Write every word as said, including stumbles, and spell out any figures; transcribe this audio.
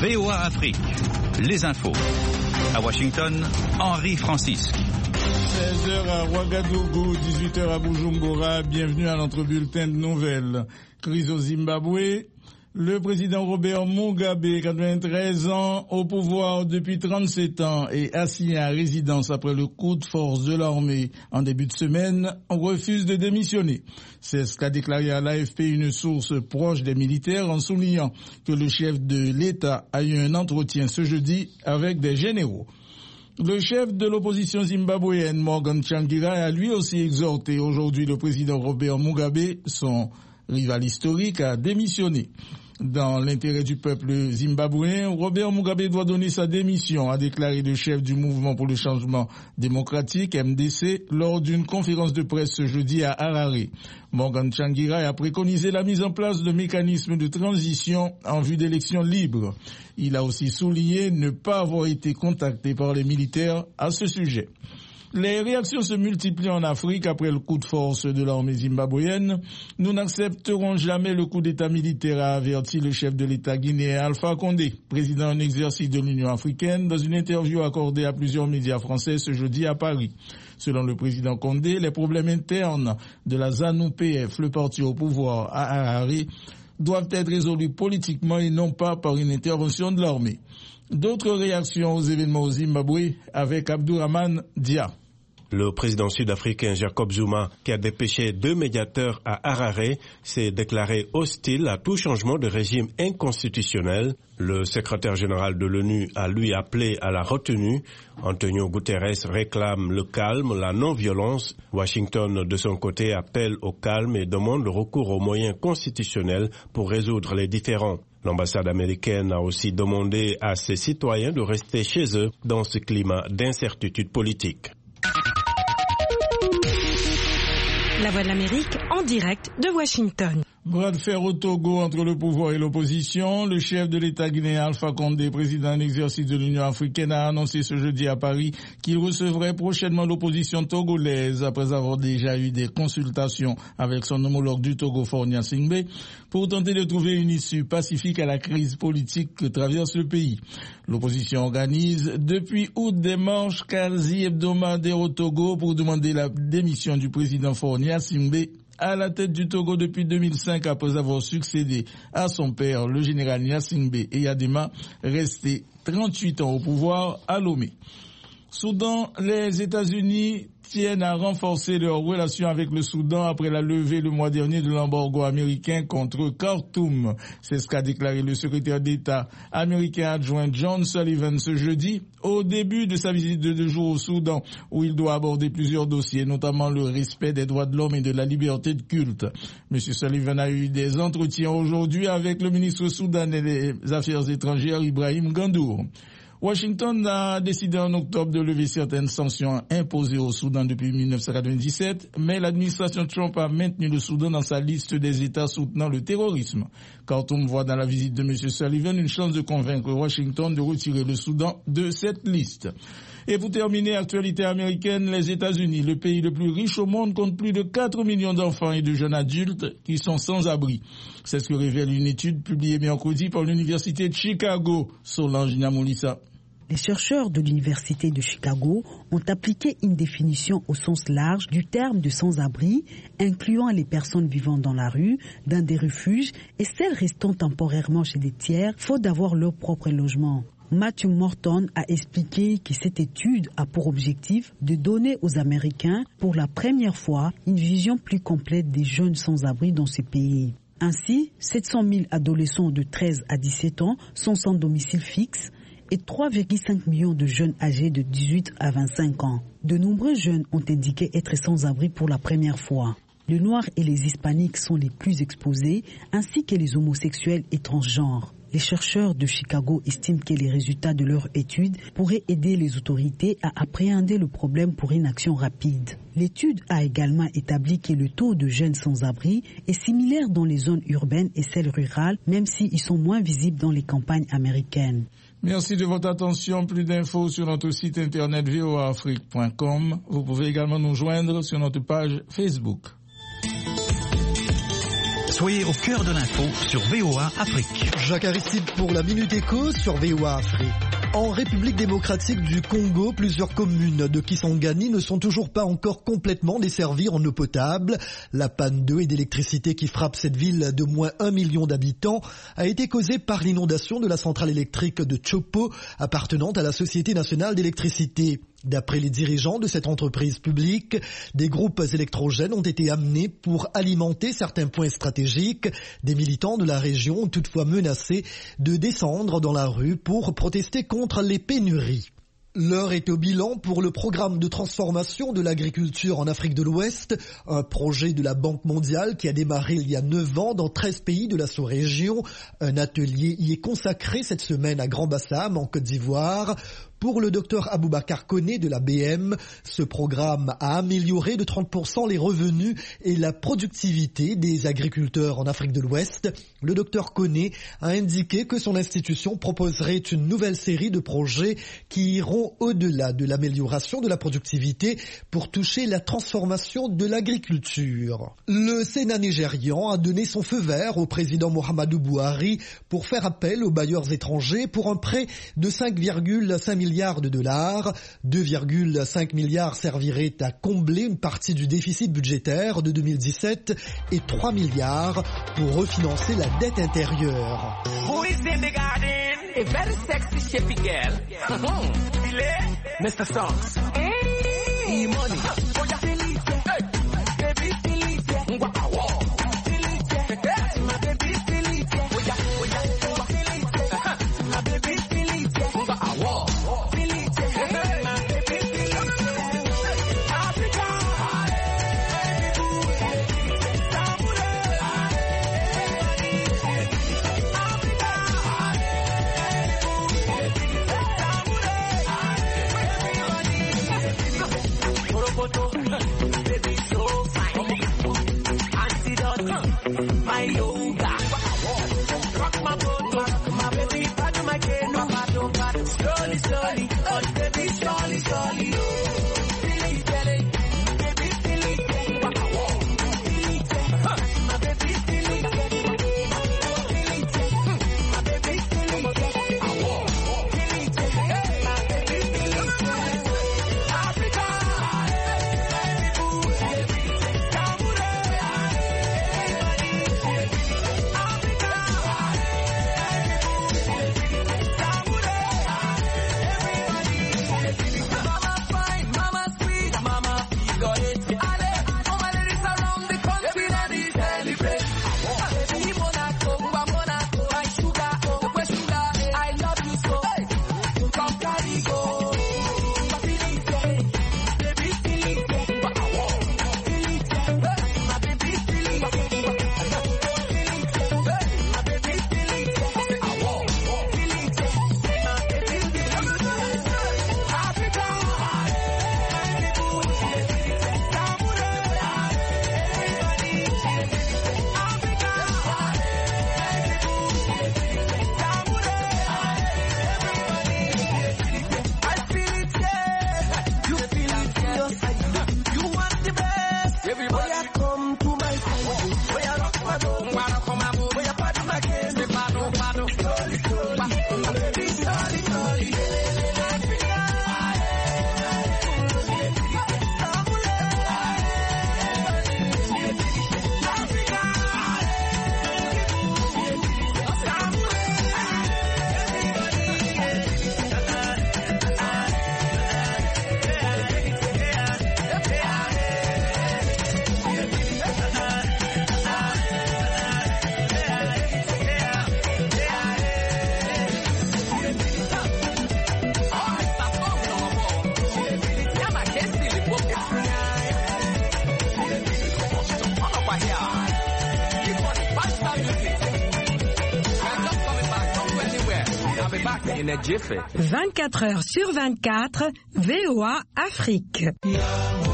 V O A Afrique, les infos. À Washington, Henri Francis. seize heures à Ouagadougou, dix-huit heures à Bujumbura. Bienvenue à notre bulletin de nouvelles. Crise au Zimbabwe. Le président Robert Mugabe, quatre-vingt-treize ans, au pouvoir depuis trente-sept ans et assigné à résidence après le coup de force de l'armée en début de semaine, refuse de démissionner. C'est ce qu'a déclaré à l'A F P une source proche des militaires en soulignant que le chef de l'État a eu un entretien ce jeudi avec des généraux. Le chef de l'opposition zimbabwéenne, Morgan Tsvangirai, a lui aussi exhorté aujourd'hui le président Robert Mugabe, son rival historique, à démissionner. Dans l'intérêt du peuple zimbabwéen, Robert Mugabe doit donner sa démission, a déclaré le chef du mouvement pour le changement démocratique, M D C, lors d'une conférence de presse ce jeudi à Harare. Morgan Tsvangirai a préconisé la mise en place de mécanismes de transition en vue d'élections libres. Il a aussi souligné ne pas avoir été contacté par les militaires à ce sujet. Les réactions se multiplient en Afrique après le coup de force de l'armée zimbabwéenne. Nous n'accepterons jamais le coup d'état militaire, a averti le chef de l'État guinéen Alpha Condé, président en exercice de l'Union africaine, dans une interview accordée à plusieurs médias français ce jeudi à Paris. Selon le président Condé, les problèmes internes de la ZANU P F, le parti au pouvoir à Harare, doivent être résolus politiquement et non pas par une intervention de l'armée. D'autres réactions aux événements au Zimbabwe avec Abdourahmane Dia. Le président sud-africain Jacob Zuma, qui a dépêché deux médiateurs à Harare, s'est déclaré hostile à tout changement de régime inconstitutionnel. Le secrétaire général de l'ONU a lui appelé à la retenue. Antonio Guterres réclame le calme, la non-violence. Washington, de son côté, appelle au calme et demande le recours aux moyens constitutionnels pour résoudre les différends. L'ambassade américaine a aussi demandé à ses citoyens de rester chez eux dans ce climat d'incertitude politique. La Voix de l'Amérique en direct de Washington. Bras de fer au Togo entre le pouvoir et l'opposition. Le chef de l'État guinéen Alpha Condé, président en exercice de l'Union africaine, a annoncé ce jeudi à Paris qu'il recevrait prochainement l'opposition togolaise après avoir déjà eu des consultations avec son homologue du Togo, Faure Gnassingbé, pour tenter de trouver une issue pacifique à la crise politique que traverse le pays. L'opposition organise depuis août des marches quasi hebdomadaires au Togo pour demander la démission du président Faure Gnassingbé à la tête du Togo depuis deux mille cinq après avoir succédé à son père, le général Gnassingbé Eyadema, resté trente-huit ans au pouvoir à Lomé. Soudan, les États-Unis tiennent à renforcer leurs relations avec le Soudan après la levée le mois dernier de l'embargo américain contre Khartoum. C'est ce qu'a déclaré le secrétaire d'État américain adjoint John Sullivan ce jeudi au début de sa visite de deux jours au Soudan, où il doit aborder plusieurs dossiers, notamment le respect des droits de l'homme et de la liberté de culte. Monsieur Sullivan a eu des entretiens aujourd'hui avec le ministre soudanais des Affaires étrangères Ibrahim Gandour. Washington a décidé en octobre de lever certaines sanctions imposées au Soudan depuis mille neuf cent quatre-vingt-dix-sept, mais l'administration Trump a maintenu le Soudan dans sa liste des États soutenant le terrorisme. Khartoum voit dans la visite de M. Sullivan une chance de convaincre Washington de retirer le Soudan de cette liste. Et pour terminer, actualité américaine, les États-Unis, le pays le plus riche au monde, compte plus de quatre millions d'enfants et de jeunes adultes qui sont sans abri. C'est ce que révèle une étude publiée mercredi par l'Université de Chicago. Solange Nyamoulissa. Les chercheurs de l'Université de Chicago ont appliqué une définition au sens large du terme de sans-abri, incluant les personnes vivant dans la rue, dans des refuges et celles restant temporairement chez des tiers, faute d'avoir leur propre logement. Matthew Morton a expliqué que cette étude a pour objectif de donner aux Américains, pour la première fois, une vision plus complète des jeunes sans-abri dans ces pays. Ainsi, sept cent mille adolescents de treize à dix-sept ans sont sans domicile fixe, et trois virgule cinq millions de jeunes âgés de dix-huit à vingt-cinq ans. De nombreux jeunes ont indiqué être sans abri pour la première fois. Les Noirs et les Hispaniques sont les plus exposés, ainsi que les homosexuels et transgenres. Les chercheurs de Chicago estiment que les résultats de leur étude pourraient aider les autorités à appréhender le problème pour une action rapide. L'étude a également établi que le taux de jeunes sans-abri est similaire dans les zones urbaines et celles rurales, même s'ils sont moins visibles dans les campagnes américaines. Merci de votre attention. Plus d'infos sur notre site internet v o a afrique point com. Vous pouvez également nous joindre sur notre page Facebook. Soyez au cœur de l'info sur V O A Afrique. Jacques Aristide pour la Minute Éco sur V O A Afrique. En République démocratique du Congo, plusieurs communes de Kisangani ne sont toujours pas encore complètement desservies en eau potable. La panne d'eau et d'électricité qui frappe cette ville de moins un million d'habitants a été causée par l'inondation de la centrale électrique de Chopo, appartenant à la Société nationale d'électricité. D'après les dirigeants de cette entreprise publique, des groupes électrogènes ont été amenés pour alimenter certains points stratégiques. Des militants de la région ont toutefois menacé de descendre dans la rue pour protester contre les pénuries. L'heure est au bilan pour le programme de transformation de l'agriculture en Afrique de l'Ouest, un projet de la Banque mondiale qui a démarré il y a neuf ans dans treize pays de la sous-région. Un atelier y est consacré cette semaine à Grand-Bassam en Côte d'Ivoire. Pour le docteur Aboubacar Koné de la B M, ce programme a amélioré de trente pour cent les revenus et la productivité des agriculteurs en Afrique de l'Ouest. Le docteur Koné a indiqué que son institution proposerait une nouvelle série de projets qui iront au-delà de l'amélioration de la productivité pour toucher la transformation de l'agriculture. Le Sénat nigérian a donné son feu vert au président Muhammadu Buhari pour faire appel aux bailleurs étrangers pour un prêt de cinq virgule cinq milliards de dollars. deux virgule cinq milliards serviraient à combler une partie du déficit budgétaire de deux mille dix-sept et trois milliards pour refinancer la dette intérieure. Who is in the garden? A very sexy shapy girl. mister Songs. Hey, money. My yoga, rock my boat, my baby, pardon my canoe, slowly, slowly, oh baby, slowly, slowly, feel it, feel it, baby, feel it, feel it, my baby, feel it, feel it, my baby, feel it, Africa, vingt-quatre heures sur vingt-quatre, V O A Afrique.